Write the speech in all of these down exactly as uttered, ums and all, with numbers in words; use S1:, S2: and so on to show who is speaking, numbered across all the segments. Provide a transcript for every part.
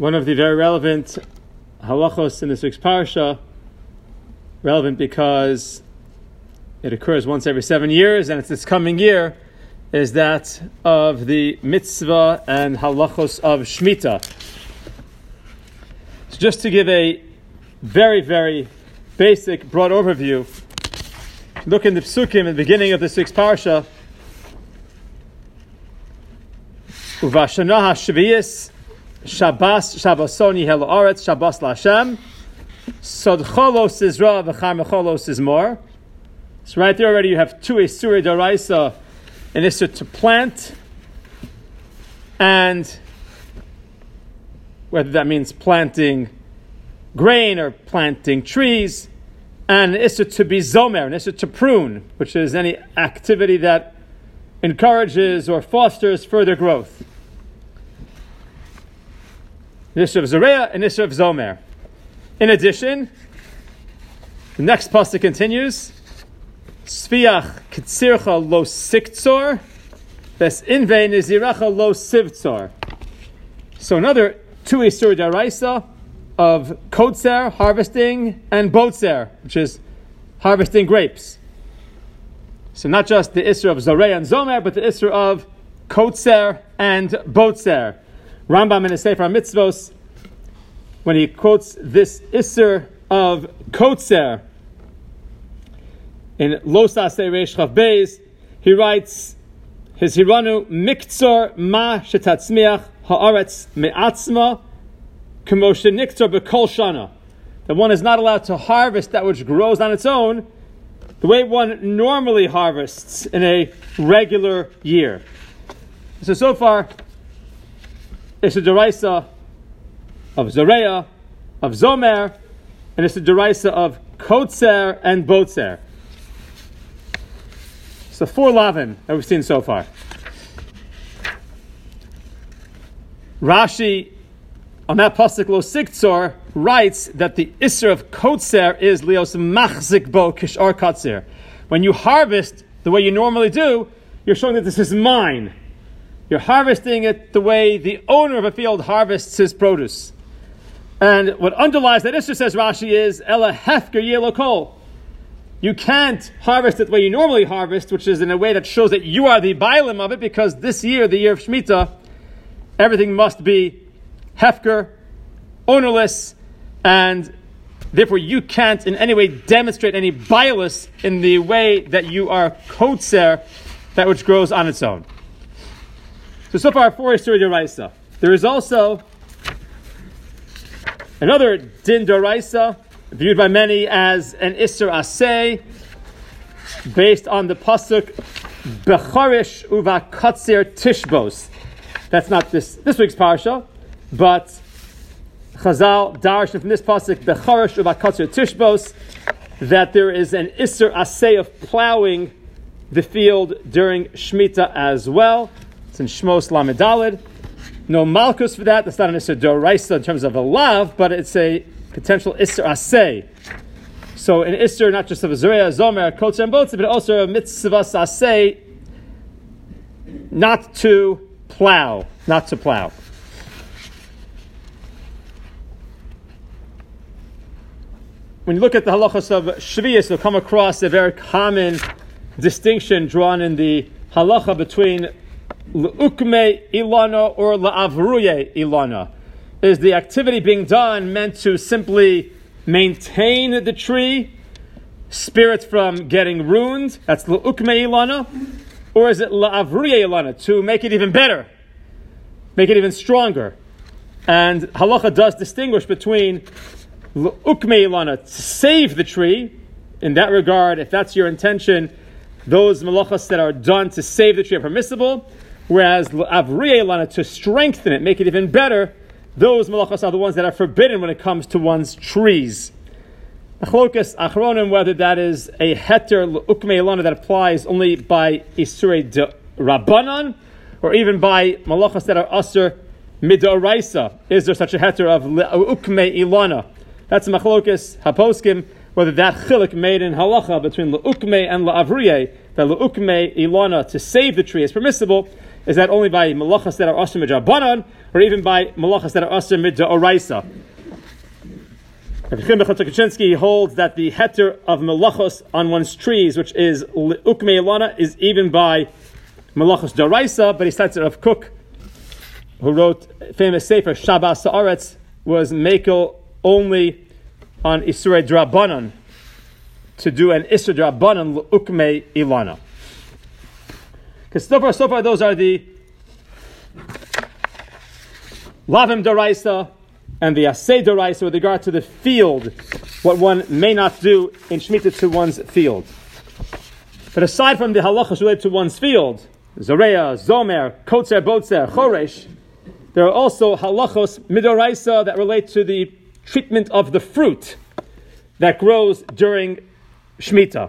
S1: one of the very relevant halachos in this week's parsha, relevant because it occurs once every seven years, and it's this coming year, is that of the mitzvah and halachos of Shemitah. So just to give a very, very basic, broad overview, look in the psukim at the beginning of this week's parsha. Uvashana hashviyis Shabbos Shabbosoni hel haaretz Shabbos laHashem Sod cholos is ra v'char mecholos is more. So right there already you have two Isurei D'Oraisa, an Isur to plant, and whether that means planting grain or planting trees, and an Isur to be Zomer, an Isur to prune, which is any activity that encourages or fosters further growth. An Isur of Zoreya, an Isur of Zomer. In addition, the next pasuk continues, Sviach kitzircha lo siktzor, ves inve niziracha lo sivtzor. So another two Isurei D'Oraisa of kotzer, harvesting, and botzer, which is harvesting grapes. So not just the Isur of Zoreya and Zomer, but the Isur of kotzer and botzer. Rambam in his Sefer Mitzvos, when he quotes this Isur of kotzer in Los Aseh Reish Chav Beis, he writes, his Hiranu miktzor ma shetatzmiach haaretz me'atzma k'mo sheniktzor b'kol shana. That one is not allowed to harvest that which grows on its own the way one normally harvests in a regular year. So, so far, it's a D'Oraisa of Zoreya, of Zomer, and it's a D'Oraisa of Kotzer and Botzer. So four lavin that we've seen so far. Rashi, on that pasuk lo siktzor, writes that the Isser of Kotzer is lios machzik bo kishar katzer. When you harvest the way you normally do, you're showing that this is mine. You're harvesting it the way the owner of a field harvests his produce. And what underlies that Isser, says Rashi, is ela hefker yelo kol. You can't harvest it the way you normally harvest, which is in a way that shows that you are the bailim of it, because this year, the year of Shemitah, everything must be hefker, ownerless, and therefore you can't in any way demonstrate any bias in the way that you are kotzer, that which grows on its own. So, so far, four Isurei D'Oraisa. There is also another Din D'Oraisa, viewed by many as an Isur Aseh, based on the pasuk Bechorish uva katzir tishbos. That's not this this week's parsha, but Chazal darshan from this pasuk Bechorish uva katzir tishbos, that there is an Isur Aseh of plowing the field during Shemitah as well. It's in Shmos Lamed Daled. No malchus for that. That's not an Isur D'Oraisa in terms of a lav, but it's a potential Isur Aseh. So an Isur not just of a Zoreya, Zomer, Kotzer, and Botzer, but also a mitzvah Aseh, not to plow, not to plow. When you look at the halachos of Shviyos, you'll come across a very common distinction drawn in the halacha between L'ukme ilana or la'avruye ilana. Is the activity being done meant to simply maintain the tree, spirits from getting ruined? That's l'ukme ilana. Or is it la'avruye ilana, to make it even better, make it even stronger? And halacha does distinguish between l'ukme ilana, to save the tree. In that regard, if that's your intention, those malachas that are done to save the tree are permissible. Whereas l'avriye lana, to strengthen it, make it even better, those malachas are the ones that are forbidden when it comes to one's trees. Achlokas achronim, whether that is a heter l'ukmei lana that applies only by Isurei D'Rabbanan, or even by malachas that are asur mid'oraisa. Is there such a heter of l'ukmei ilana? That's a machlokas haposkim, whether that chilik made in halacha between l'ukmei and l'avriye, that l'ukmei ilana, to save the tree, is permissible, Is that only by malachas that are asr midrabanan, or even by malachas that are asr midoraisa? Rabbi Chaim Kaczynski holds that the heter of malachos on one's trees, which is ukmei ilana, is even by malachos doraisa, but he cites it of Cook, who wrote a famous sefer Shabbos Haaretz, was mekel only on Isurei Drabanan, to do an Isur Drabanan ukmei ilana. Because so far, so far, those are the lavim doraisa and the asay doraisa with regard to the field, what one may not do in Shemitah to one's field. But aside from the halachas related to one's field, Zoreya, Zomer, Kotzer, Botzer, Choresh, there are also halachos midoraisa that relate to the treatment of the fruit that grows during Shemitah.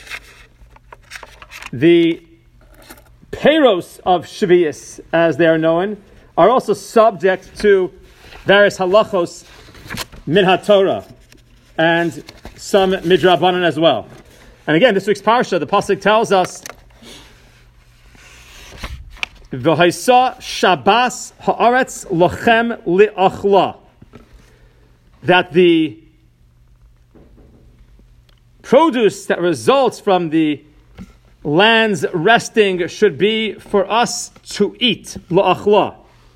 S1: The Peiros of Shvius, as they are known, are also subject to various halachos min haTorah and some midrabanan as well. And again, this week's parsha, the pasuk tells us, "V'haisa Shabbos haaretz lochem liachla," that the produce that results from the land's resting should be for us to eat, la'achla.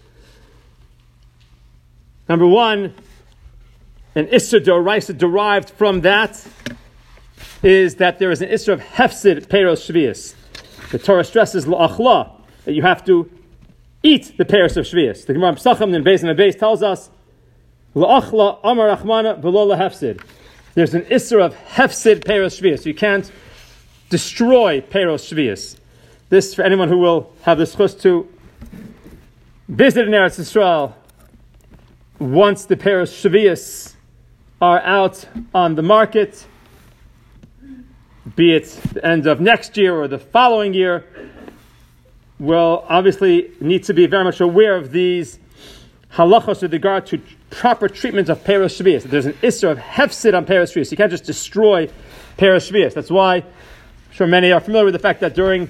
S1: Number one, an Isser Doraisa derived from that is that there is an Isser of Hefsid Peiros Shvius. The Torah stresses la'achla, that you have to eat the Peiros of Shvius. The Gemara Pesachim in Beis and Beis tells us, la'achla amar rachmana v'lo la'hefsid. There's an Isser of Hefsid Peiros Shvius. You can't destroy Peiros Shvius. This, for anyone who will have the schus to visit in Eretz Yisrael, once the Peiros Shvius are out on the market, be it the end of next year or the following year, will obviously need to be very much aware of these halachos with regard to proper treatment of Peiros Shvius. There's an Isser of Hefsid on Peiros Shvius. You can't just destroy Peiros Shvius. That's why I'm sure many are familiar with the fact that during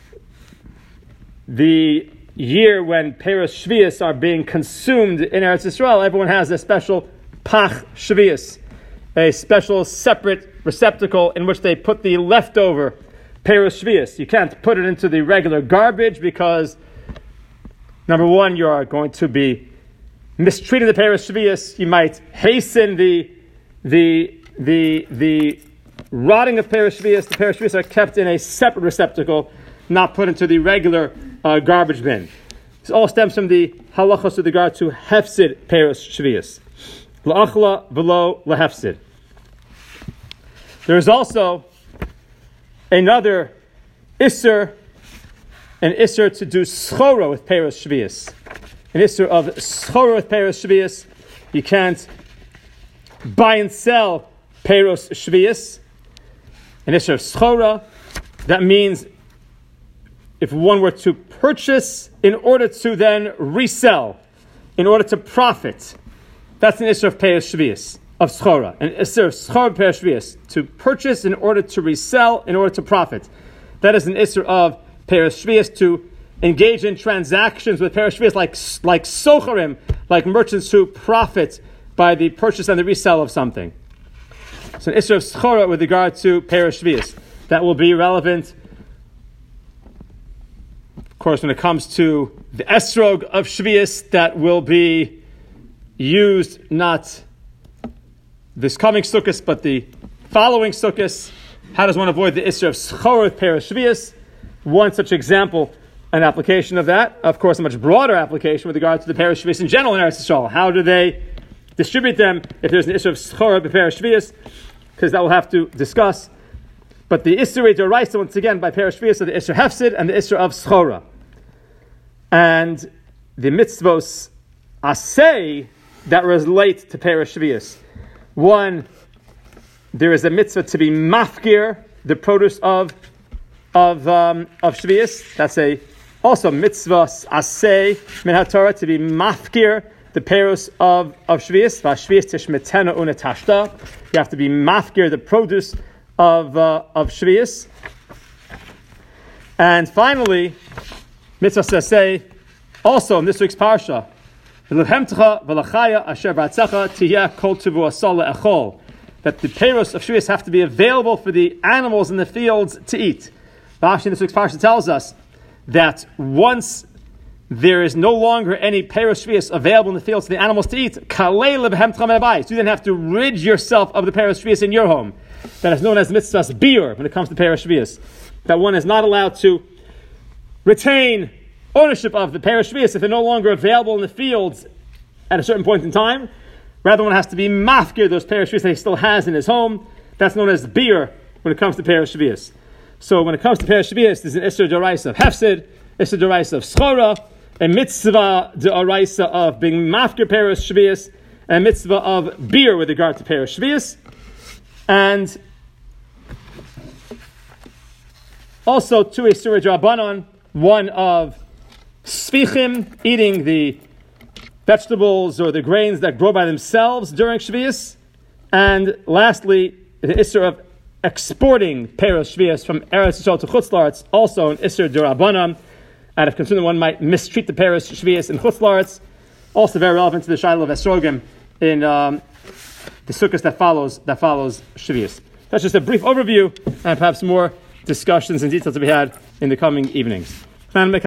S1: the year when Peiros Shvius are being consumed in Eretz Yisrael, everyone has a special Pach Shvius, a special separate receptacle in which they put the leftover Peiros Shvius. You can't put it into the regular garbage because, number one, you are going to be mistreating the Peiros Shvius. You might hasten the the the the rotting of Peiros Shvius. The Peiros Shvius are kept in a separate receptacle, not put into the regular uh, garbage bin. This all stems from the halachos with regard to hefsid Peiros Shvius. La'achla v'lo la'hefsid. There is also another isser, an isser to do schora with Peiros Shvius. An isser of schora with Peiros Shvius. You can't buy and sell Peiros Shvius. An isser of schora, that means if one were to purchase in order to then resell, in order to profit, that's an isser of Peiros Shvius, of schora. An isser of schora Peiros Shvius, to purchase in order to resell, in order to profit. That is an isser of Peiros Shvius, to engage in transactions with Peiros Shvius, like like socharim, like merchants who profit by the purchase and the resale of something. So an isser of schora with regard to Peiros Shvius. That will be relevant, of course, when it comes to the esrog of Shvius that will be used not this coming Sukkot, but the following Sukkot. How does one avoid the isser of schora with Peiros Shvius? One such example, an application of that, of course, a much broader application with regard to the Peiros Shvius in general in Eretz Yisrael. How do they distribute them if there's an issue of schora b'Peiros Shvius? Because that we'll have to discuss. But the Isser Doraisa, once again, by Peiros Shvius, are the Isser Hefsid and the Isser of schora. And the mitzvos asay that relate to Peiros Shvius. One, there is a mitzvah to be mafkir, the produce of of um, of Shvius. That's a also mitzvah asay min haTorah, to be mafkir, the Peiros of of Shvius. V'Shvius tishmetena unetashta. You have to be mafkir, the produce of uh, of Shvius. And finally, Mitzvah says, say, also in this week's parsha, that the peiros of Shvius have to be available for the animals in the fields to eat. Rashi in this week's parsha tells us that once there is no longer any peiros Shvius available in the fields for the animals to eat, you then have to rid yourself of the peiros Shvius in your home. That is known as mitzvahs biur when it comes to peiros Shvius. That one is not allowed to retain ownership of the peiros Shvius if they're no longer available in the fields at a certain point in time. Rather, one has to be mafkir those peiros Shvius that he still has in his home. That's known as biur when it comes to peiros Shvius. So when it comes to peiros Shvius, there's an isser d'oraisa of hefsid, isser d'oraisa of schora, a mitzvah d'oraisa of being mafkir peiros Shvius, and a mitzvah of biur with regard to peiros Shvius. And also two isser d'rabanan, one of sfichim, eating the vegetables or the grains that grow by themselves during Shvius, and lastly, the isser of exporting peiros Shvius from Eretz Yisrael to Chutz La'aretz, also an isser d'rabanan, out of concern that one might mistreat the peiros Shvius in Chutz La'aretz, also very relevant to the Shiloh of Esrogim in um, the sukkahs that follows that follows Shvius. That's just a brief overview, and perhaps more discussions and details to be had in the coming evenings.